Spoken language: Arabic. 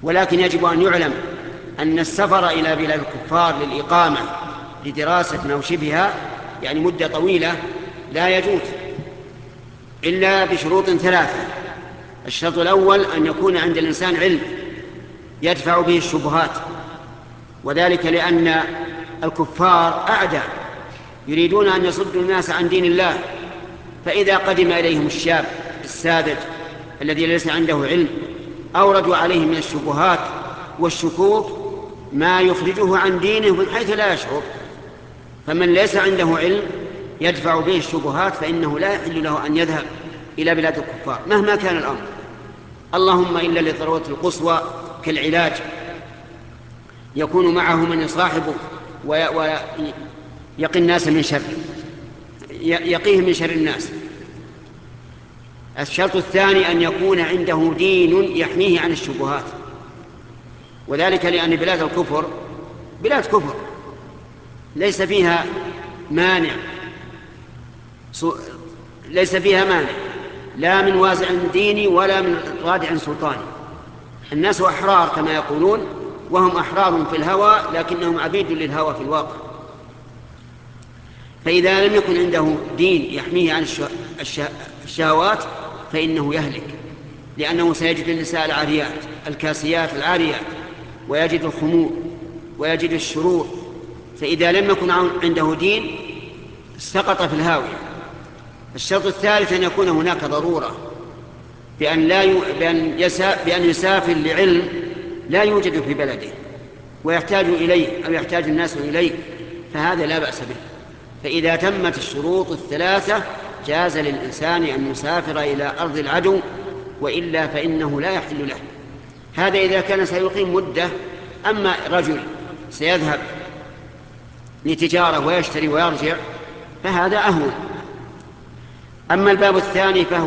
ولكن يجب أن يعلم أن السفر إلى بلاد الكفار للإقامة لدراسة أو شبهها يعني مدة طويلة لا يجوز إلا بشروط ثلاثة. الشرط الأول أن يكون عند الإنسان علم يدفع به الشبهات، وذلك لأن الكفار أعداء يريدون أن يصدوا الناس عن دين الله، فإذا قدم إليهم الشاب الساذج الذي ليس عنده علم أوردوا عليه من الشبهات والشكوك ما يخرجه عن دينه من حيث لا يشعر. فمن ليس عنده علم يدفع به الشبهات فإنه لا يحل له أن يذهب إلى بلاد الكفار مهما كان الأمر، اللهم إلا للضرورة القصوى كالعلاج يكون معه من يصاحبه ويقي الناس من شر، يقيه من شر الناس. الشرط الثاني أن يكون عنده دين يحميه عن الشبهات، وذلك لأن بلاد الكفر بلاد كفر ليس فيها مانع لا من وازع ديني ولا من رادع سلطاني. الناس أحرار كما يقولون، وهم أحرار في الهوى لكنهم عبيد للهوى في الواقع. فإذا لم يكن عنده دين يحميه عن الشهوات فإنه يهلك، لأنه سيجد النساء العاريات الكاسيات العاريات، ويجد الخمور ويجد الشرور. فإذا لم يكن عنده دين سقط في الهاوية. الشرط الثالث أن يكون هناك ضرورة بأن يسافر لعلم لا يوجد في بلده ويحتاج إليه أو يحتاج الناس إليه، فهذا لا بأس به. فإذا تمت الشروط الثلاثة جاز للإنسان أن يسافر إلى أرض العدو، وإلا فإنه لا يحل له. هذا إذا كان سيقيم مدة. أما رجل سيذهب لتجارة ويشتري ويرجع فهذا أهون. أما الباب الثاني فهو